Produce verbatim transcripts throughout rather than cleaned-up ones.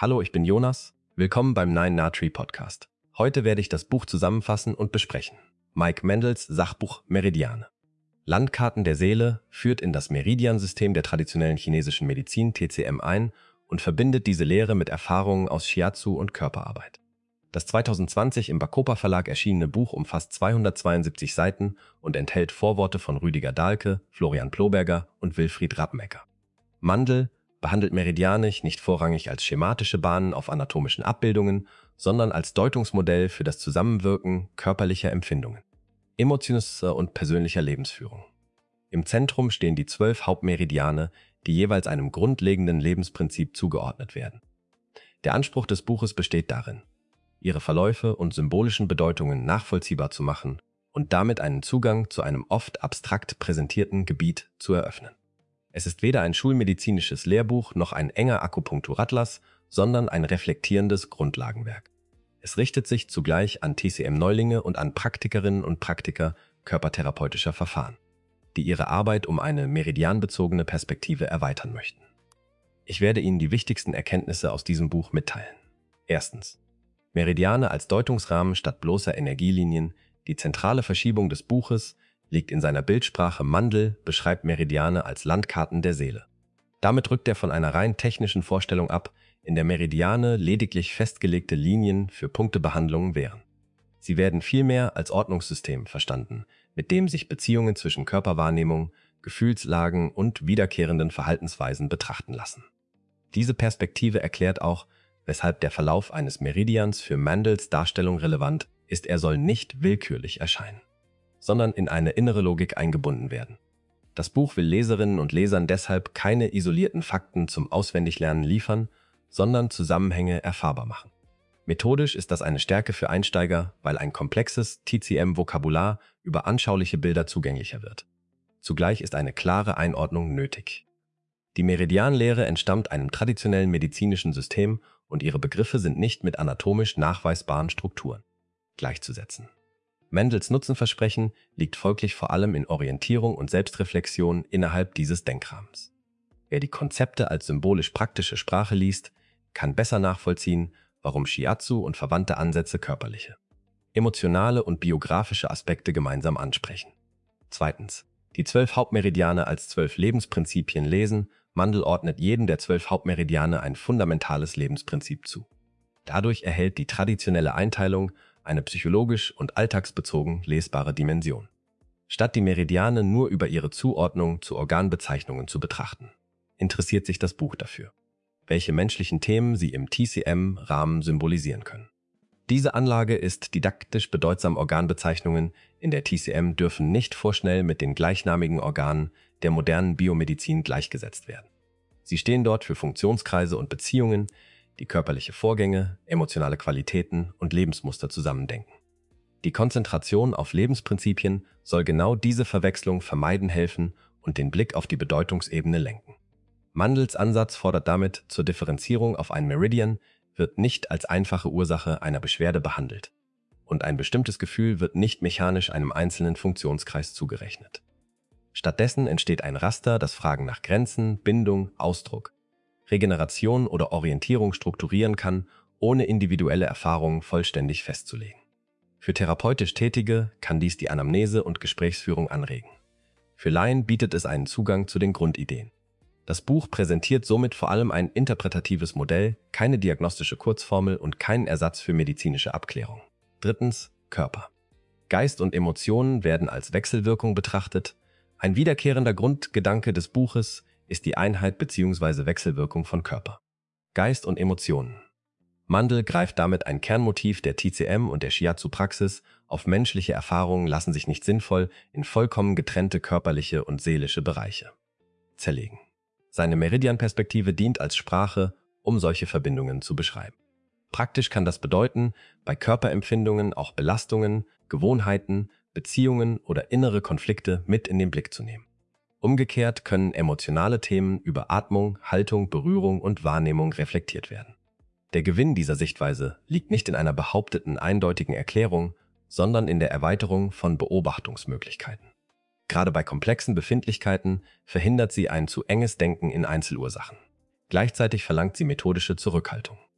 Hallo, ich bin Jonas. Willkommen beim Nine Na Tree Podcast. Heute werde ich das Buch zusammenfassen und besprechen. Mike Mendels Sachbuch Meridiane. Landkarten der Seele führt in das Meridiansystem der traditionellen chinesischen Medizin T C M ein und verbindet diese Lehre mit Erfahrungen aus Shiatsu und Körperarbeit. Das zweitausendzwanzig im Bacopa Verlag erschienene Buch umfasst zweihundertzweiundsiebzig Seiten und enthält Vorworte von Rüdiger Dahlke, Florian Ploberger und Wilfried Rapmecker. Mandel behandelt Meridiane nicht vorrangig als schematische Bahnen auf anatomischen Abbildungen, sondern als Deutungsmodell für das Zusammenwirken körperlicher Empfindungen, emotionaler und persönlicher Lebensführung. Im Zentrum stehen die zwölf Hauptmeridiane, die jeweils einem grundlegenden Lebensprinzip zugeordnet werden. Der Anspruch des Buches besteht darin, ihre Verläufe und symbolischen Bedeutungen nachvollziehbar zu machen und damit einen Zugang zu einem oft abstrakt präsentierten Gebiet zu eröffnen. Es ist weder ein schulmedizinisches Lehrbuch noch ein enger Akupunkturatlas, sondern ein reflektierendes Grundlagenwerk. Es richtet sich zugleich an T C M-Neulinge und an Praktikerinnen und Praktiker körpertherapeutischer Verfahren, die ihre Arbeit um eine meridianbezogene Perspektive erweitern möchten. Ich werde Ihnen die wichtigsten Erkenntnisse aus diesem Buch mitteilen. Erstens. Meridiane als Deutungsrahmen statt bloßer Energielinien. Die zentrale Verschiebung des Buches liegt in seiner Bildsprache. Mandel beschreibt Meridiane als Landkarten der Seele. Damit rückt er von einer rein technischen Vorstellung ab, in der Meridiane lediglich festgelegte Linien für Punktebehandlungen wären. Sie werden vielmehr als Ordnungssystem verstanden, mit dem sich Beziehungen zwischen Körperwahrnehmung, Gefühlslagen und wiederkehrenden Verhaltensweisen betrachten lassen. Diese Perspektive erklärt auch, weshalb der Verlauf eines Meridians für Mandels Darstellung relevant ist. Er soll nicht willkürlich erscheinen, sondern in eine innere Logik eingebunden werden. Das Buch will Leserinnen und Lesern deshalb keine isolierten Fakten zum Auswendiglernen liefern, sondern Zusammenhänge erfahrbar machen. Methodisch ist das eine Stärke für Einsteiger, weil ein komplexes T C M-Vokabular über anschauliche Bilder zugänglicher wird. Zugleich ist eine klare Einordnung nötig. Die Meridianlehre entstammt einem traditionellen medizinischen System und ihre Begriffe sind nicht mit anatomisch nachweisbaren Strukturen gleichzusetzen. Mendels Nutzenversprechen liegt folglich vor allem in Orientierung und Selbstreflexion innerhalb dieses Denkrahmens. Wer die Konzepte als symbolisch-praktische Sprache liest, kann besser nachvollziehen, warum Shiatsu und verwandte Ansätze körperliche, emotionale und biografische Aspekte gemeinsam ansprechen. Zweitens. Die zwölf Hauptmeridiane als zwölf Lebensprinzipien lesen. Mandel ordnet jedem der zwölf Hauptmeridiane ein fundamentales Lebensprinzip zu. Dadurch erhält die traditionelle Einteilung eine psychologisch und alltagsbezogen lesbare Dimension. Statt die Meridiane nur über ihre Zuordnung zu Organbezeichnungen zu betrachten, interessiert sich das Buch dafür, welche menschlichen Themen sie im T C M-Rahmen symbolisieren können. Diese Anlage ist didaktisch bedeutsam. Organbezeichnungen in der T C M dürfen nicht vorschnell mit den gleichnamigen Organen der modernen Biomedizin gleichgesetzt werden. Sie stehen dort für Funktionskreise und Beziehungen, die körperliche Vorgänge, emotionale Qualitäten und Lebensmuster zusammendenken. Die Konzentration auf Lebensprinzipien soll genau diese Verwechslung vermeiden helfen und den Blick auf die Bedeutungsebene lenken. Mandels Ansatz fordert damit zur Differenzierung auf ein Meridian, wird nicht als einfache Ursache einer Beschwerde behandelt und ein bestimmtes Gefühl wird nicht mechanisch einem einzelnen Funktionskreis zugerechnet. Stattdessen entsteht ein Raster, das Fragen nach Grenzen, Bindung, Ausdruck, Regeneration oder Orientierung strukturieren kann, ohne individuelle Erfahrungen vollständig festzulegen. Für therapeutisch Tätige kann dies die Anamnese und Gesprächsführung anregen. Für Laien bietet es einen Zugang zu den Grundideen. Das Buch präsentiert somit vor allem ein interpretatives Modell, keine diagnostische Kurzformel und keinen Ersatz für medizinische Abklärung. Drittens. Körper. Geist und Emotionen werden als Wechselwirkung betrachtet. Ein wiederkehrender Grundgedanke des Buches ist die Einheit bzw. Wechselwirkung von Körper, Geist und Emotionen. Mandel greift damit ein Kernmotiv der T C M und der Shiatsu-Praxis auf. Menschliche Erfahrungen lassen sich nicht sinnvoll in vollkommen getrennte körperliche und seelische Bereiche zerlegen. Seine Meridian-Perspektive dient als Sprache, um solche Verbindungen zu beschreiben. Praktisch kann das bedeuten, bei Körperempfindungen auch Belastungen, Gewohnheiten, Beziehungen oder innere Konflikte mit in den Blick zu nehmen. Umgekehrt können emotionale Themen über Atmung, Haltung, Berührung und Wahrnehmung reflektiert werden. Der Gewinn dieser Sichtweise liegt nicht in einer behaupteten eindeutigen Erklärung, sondern in der Erweiterung von Beobachtungsmöglichkeiten. Gerade bei komplexen Befindlichkeiten verhindert sie ein zu enges Denken in Einzelursachen. Gleichzeitig verlangt sie methodische Zurückhaltung.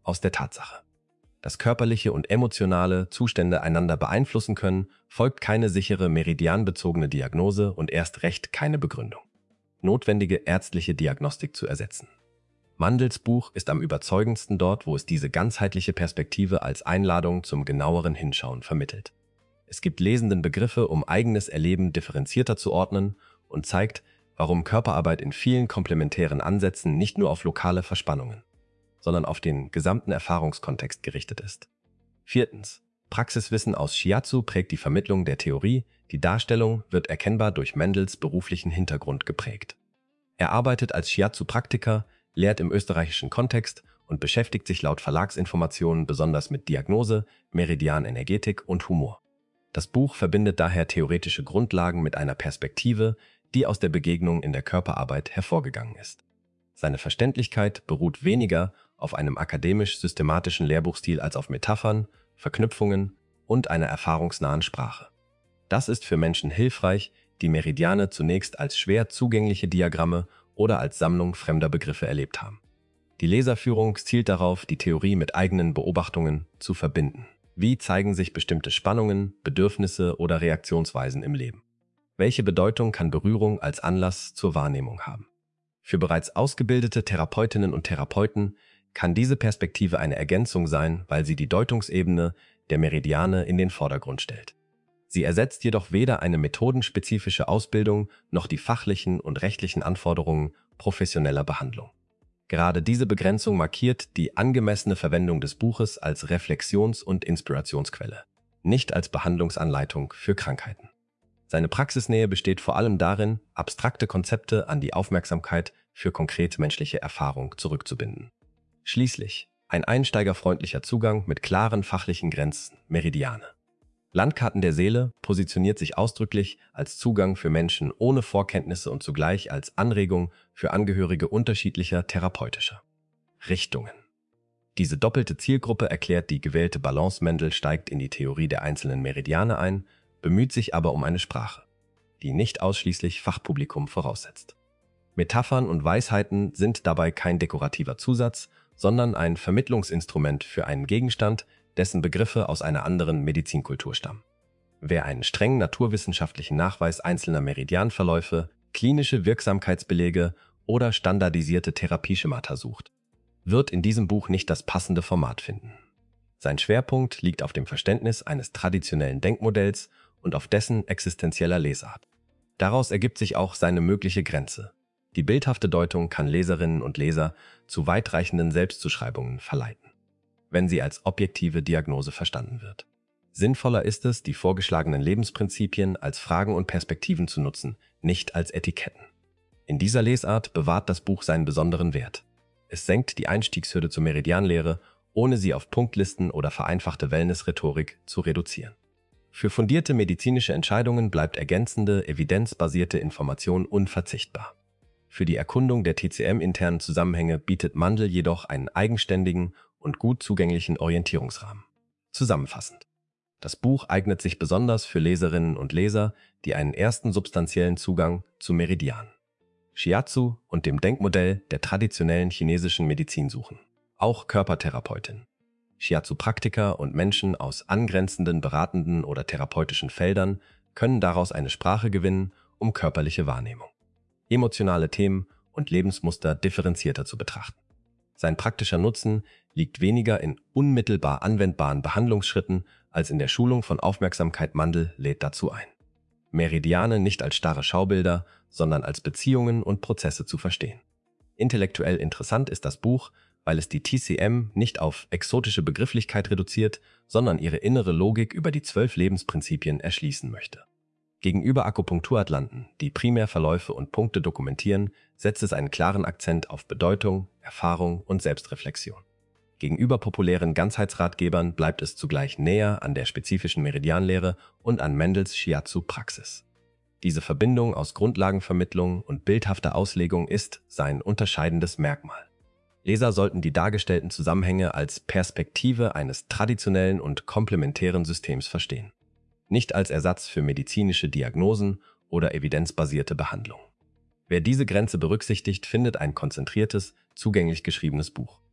aus der Tatsache, dass körperliche und emotionale Zustände einander beeinflussen können, folgt keine sichere meridianbezogene Diagnose und erst recht keine Begründung, notwendige ärztliche Diagnostik zu ersetzen. Mandels Buch ist am überzeugendsten dort, wo es diese ganzheitliche Perspektive als Einladung zum genaueren Hinschauen vermittelt. Es gibt Lesenden Begriffe, um eigenes Erleben differenzierter zu ordnen und zeigt, warum Körperarbeit in vielen komplementären Ansätzen nicht nur auf lokale Verspannungen, sondern auf den gesamten Erfahrungskontext gerichtet ist. Viertens. Praxiswissen aus Shiatsu prägt die Vermittlung der Theorie, die Darstellung wird erkennbar durch Mendels beruflichen Hintergrund geprägt. Er arbeitet als Shiatsu-Praktiker, lehrt im österreichischen Kontext und beschäftigt sich laut Verlagsinformationen besonders mit Diagnose, Meridianenergetik und Humor. Das Buch verbindet daher theoretische Grundlagen mit einer Perspektive, die aus der Begegnung in der Körperarbeit hervorgegangen ist. Seine Verständlichkeit beruht weniger auf einem akademisch-systematischen Lehrbuchstil als auf Metaphern, Verknüpfungen und einer erfahrungsnahen Sprache. Das ist für Menschen hilfreich, die Meridiane zunächst als schwer zugängliche Diagramme oder als Sammlung fremder Begriffe erlebt haben. Die Leserführung zielt darauf, die Theorie mit eigenen Beobachtungen zu verbinden. Wie zeigen sich bestimmte Spannungen, Bedürfnisse oder Reaktionsweisen im Leben? Welche Bedeutung kann Berührung als Anlass zur Wahrnehmung haben? Für bereits ausgebildete Therapeutinnen und Therapeuten kann diese Perspektive eine Ergänzung sein, weil sie die Deutungsebene der Meridiane in den Vordergrund stellt. Sie ersetzt jedoch weder eine methodenspezifische Ausbildung noch die fachlichen und rechtlichen Anforderungen professioneller Behandlung. Gerade diese Begrenzung markiert die angemessene Verwendung des Buches als Reflexions- und Inspirationsquelle, nicht als Behandlungsanleitung für Krankheiten. Seine Praxisnähe besteht vor allem darin, abstrakte Konzepte an die Aufmerksamkeit für konkrete menschliche Erfahrung zurückzubinden. Schließlich ein einsteigerfreundlicher Zugang mit klaren fachlichen Grenzen, Meridiane. Landkarten der Seele positioniert sich ausdrücklich als Zugang für Menschen ohne Vorkenntnisse und zugleich als Anregung für Angehörige unterschiedlicher therapeutischer Richtungen. Diese doppelte Zielgruppe erklärt die gewählte Balance. Mendel steigt in die Theorie der einzelnen Meridiane ein, bemüht sich aber um eine Sprache, die nicht ausschließlich Fachpublikum voraussetzt. Metaphern und Weisheiten sind dabei kein dekorativer Zusatz, sondern ein Vermittlungsinstrument für einen Gegenstand, dessen Begriffe aus einer anderen Medizinkultur stammen. Wer einen streng naturwissenschaftlichen Nachweis einzelner Meridianverläufe, klinische Wirksamkeitsbelege oder standardisierte Therapieschemata sucht, wird in diesem Buch nicht das passende Format finden. Sein Schwerpunkt liegt auf dem Verständnis eines traditionellen Denkmodells und auf dessen existenzieller Lesart. Daraus ergibt sich auch seine mögliche Grenze. Die bildhafte Deutung kann Leserinnen und Leser zu weitreichenden Selbstzuschreibungen verleiten, wenn sie als objektive Diagnose verstanden wird. Sinnvoller ist es, die vorgeschlagenen Lebensprinzipien als Fragen und Perspektiven zu nutzen, nicht als Etiketten. In dieser Lesart bewahrt das Buch seinen besonderen Wert. Es senkt die Einstiegshürde zur Meridianlehre, ohne sie auf Punktlisten oder vereinfachte Wellness-Rhetorik zu reduzieren. Für fundierte medizinische Entscheidungen bleibt ergänzende, evidenzbasierte Information unverzichtbar. Für die Erkundung der T C M-internen Zusammenhänge bietet Mandel jedoch einen eigenständigen und gut zugänglichen Orientierungsrahmen. Zusammenfassend: Das Buch eignet sich besonders für Leserinnen und Leser, die einen ersten substanziellen Zugang zu Meridianen, Shiatsu und dem Denkmodell der traditionellen chinesischen Medizin suchen. Auch Körpertherapeutinnen, Shiatsu-Praktiker und Menschen aus angrenzenden beratenden oder therapeutischen Feldern können daraus eine Sprache gewinnen, um körperliche Wahrnehmung, emotionale Themen und Lebensmuster differenzierter zu betrachten. Sein praktischer Nutzen liegt weniger in unmittelbar anwendbaren Behandlungsschritten als in der Schulung von Aufmerksamkeit. Mandel lädt dazu ein, Meridiane nicht als starre Schaubilder, sondern als Beziehungen und Prozesse zu verstehen. Intellektuell interessant ist das Buch, weil es die T C M nicht auf exotische Begrifflichkeit reduziert, sondern ihre innere Logik über die zwölf Lebensprinzipien erschließen möchte. Gegenüber Akupunkturatlanten, die primär Verläufe und Punkte dokumentieren, setzt es einen klaren Akzent auf Bedeutung, Erfahrung und Selbstreflexion. Gegenüber populären Ganzheitsratgebern bleibt es zugleich näher an der spezifischen Meridianlehre und an Mendels Shiatsu-Praxis. Diese Verbindung aus Grundlagenvermittlung und bildhafter Auslegung ist sein unterscheidendes Merkmal. Leser sollten die dargestellten Zusammenhänge als Perspektive eines traditionellen und komplementären Systems verstehen, nicht als Ersatz für medizinische Diagnosen oder evidenzbasierte Behandlung. Wer diese Grenze berücksichtigt, findet ein konzentriertes, zugänglich geschriebenes Buch,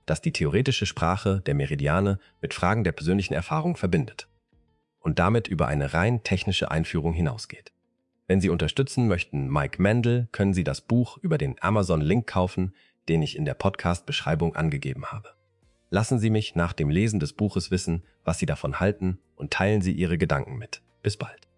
das die theoretische Sprache der Meridiane mit Fragen der persönlichen Erfahrung verbindet und damit über eine rein technische Einführung hinausgeht. Wenn Sie unterstützen möchten Mike Mendel, können Sie das Buch über den Amazon-Link kaufen, den ich in der Podcast-Beschreibung angegeben habe. Lassen Sie mich nach dem Lesen des Buches wissen, was Sie davon halten, und teilen Sie Ihre Gedanken mit. Bis bald.